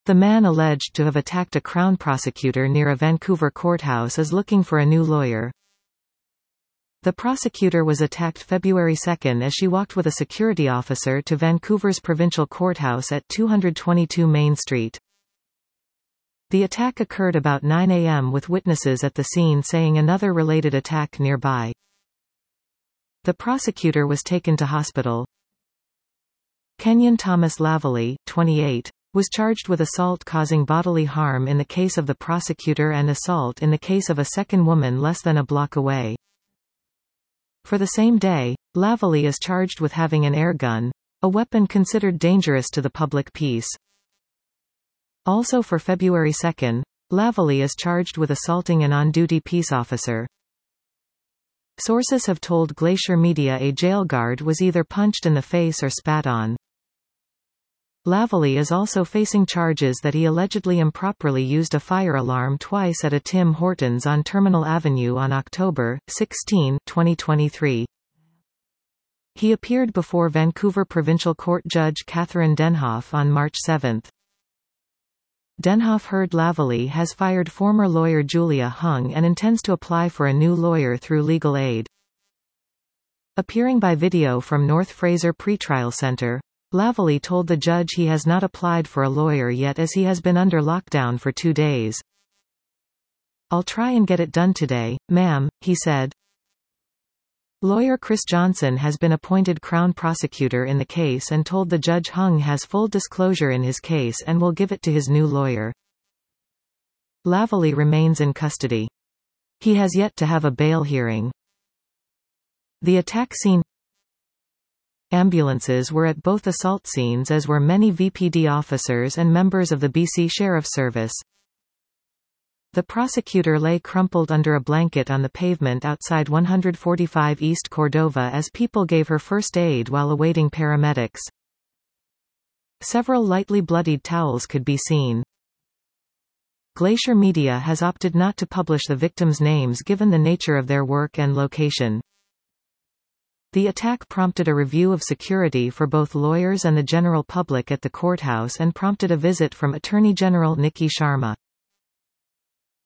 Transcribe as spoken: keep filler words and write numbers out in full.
The man alleged to have attacked a Crown prosecutor near a Vancouver courthouse is looking for a new lawyer. The prosecutor was attacked February second as she walked with a security officer to Vancouver's provincial courthouse at two twenty-two Main Street. The attack occurred about nine A M with witnesses at the scene saying another related attack nearby. The prosecutor was taken to hospital. Kenyon Thomas Lavallee, twenty-eight, was charged with assault causing bodily harm in the case of the prosecutor and assault in the case of a second woman less than a block away. For the same day, Lavallee is charged with having an air gun, a weapon considered dangerous to the public peace. Also for February second, Lavallee is charged with assaulting an on-duty peace officer. Sources have told Glacier Media a jail guard was either punched in the face or spat on. Lavallee is also facing charges that he allegedly improperly used a fire alarm twice at a Tim Hortons on Terminal Avenue on October sixteenth, twenty twenty-three. He appeared before Vancouver Provincial Court Judge Catherine Denhoff on March seventh. Denhoff heard Lavallee has fired former lawyer Julia Hung and intends to apply for a new lawyer through legal aid. Appearing by video from North Fraser Pretrial Centre, Lavallee told the judge he has not applied for a lawyer yet as he has been under lockdown for two days. "I'll try and get it done today, ma'am," he said. Lawyer Chris Johnson has been appointed Crown prosecutor in the case and told the judge Hung has full disclosure in his case and will give it to his new lawyer. Lavallee remains in custody. He has yet to have a bail hearing. The attack scene. Ambulances were at both assault scenes as were many V P D officers and members of the B C Sheriff's Service. The prosecutor lay crumpled under a blanket on the pavement outside one forty-five East Cordova as people gave her first aid while awaiting paramedics. Several lightly bloodied towels could be seen. Glacier Media has opted not to publish the victims' names given the nature of their work and location. The attack prompted a review of security for both lawyers and the general public at the courthouse and prompted a visit from Attorney General Nikki Sharma.